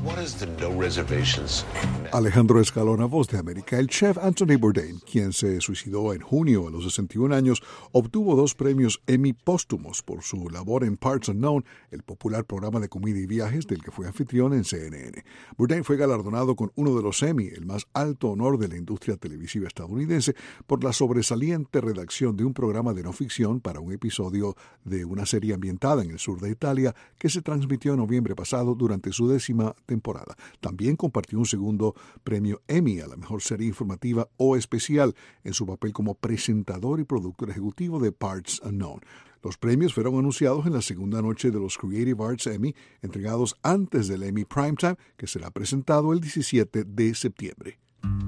Alejandro Escalona, Voz de América. El chef Anthony Bourdain, quien se suicidó en junio a los 61 años, obtuvo 2 premios Emmy póstumos por su labor en Parts Unknown, el popular programa de comida y viajes del que fue anfitrión en CNN. Bourdain fue galardonado con uno de los Emmy, el más alto honor de la industria televisiva estadounidense, por la sobresaliente redacción de un programa de no ficción para un episodio de una serie ambientada en el sur de Italia que se transmitió en noviembre pasado durante su 10ª temporada. También compartió un segundo premio Emmy a la mejor serie informativa o especial en su papel como presentador y productor ejecutivo de Parts Unknown. Los premios fueron anunciados en la segunda noche de los Creative Arts Emmy, entregados antes del Emmy Primetime, que será presentado el 17 de septiembre.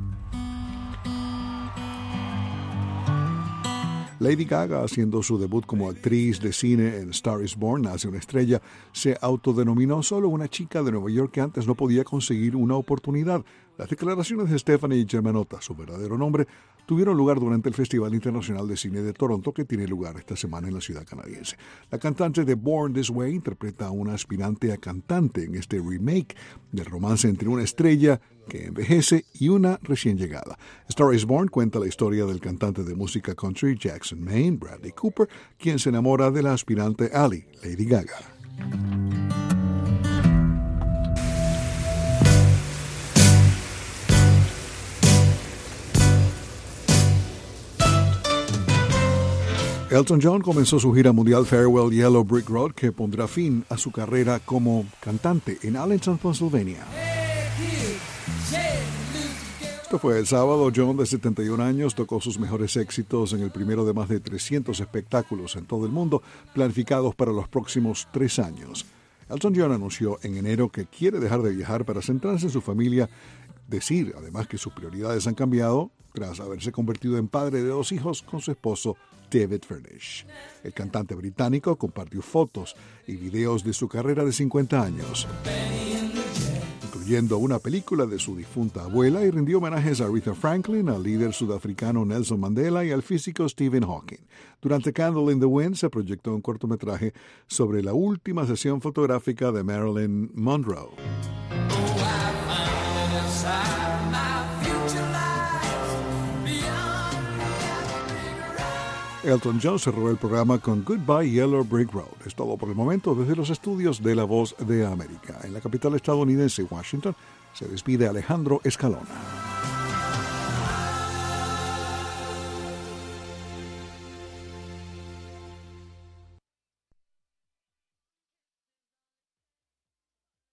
Lady Gaga, haciendo su debut como actriz de cine en Star is Born, Nace una estrella, se autodenominó solo una chica de Nueva York que antes no podía conseguir una oportunidad. Las declaraciones de Stephanie Germanotta, su verdadero nombre, tuvieron lugar durante el Festival Internacional de Cine de Toronto, que tiene lugar esta semana en la ciudad canadiense. La cantante de Born This Way interpreta a una aspirante a cantante en este remake del romance entre una estrella que envejece y una recién llegada. Star is Born cuenta la historia del cantante de música country Jackson Maine, Bradley Cooper, quien se enamora de la aspirante Ally, Lady Gaga. Elton John comenzó su gira mundial Farewell Yellow Brick Road, que pondrá fin a su carrera como cantante en Allentown, Pennsylvania. Esto fue el sábado. John, de 71 años, tocó sus mejores éxitos en el primero de más de 300 espectáculos en todo el mundo, planificados para los próximos 3 años. Elton John anunció en enero que quiere dejar de viajar para centrarse en su familia, decir además que sus prioridades han cambiado tras haberse convertido en padre de 2 hijos con su esposo David Furnish. El cantante británico compartió fotos y videos de su carrera de 50 años, incluyendo una película de su difunta abuela, y rindió homenajes a Aretha Franklin, al líder sudafricano Nelson Mandela y al físico Stephen Hawking. Durante Candle in the Wind se proyectó un cortometraje sobre la última sesión fotográfica de Marilyn Monroe. Elton John cerró el programa con Goodbye Yellow Brick Road. Es todo por el momento desde los estudios de La Voz de América. En la capital estadounidense, Washington, se despide Alejandro Escalona.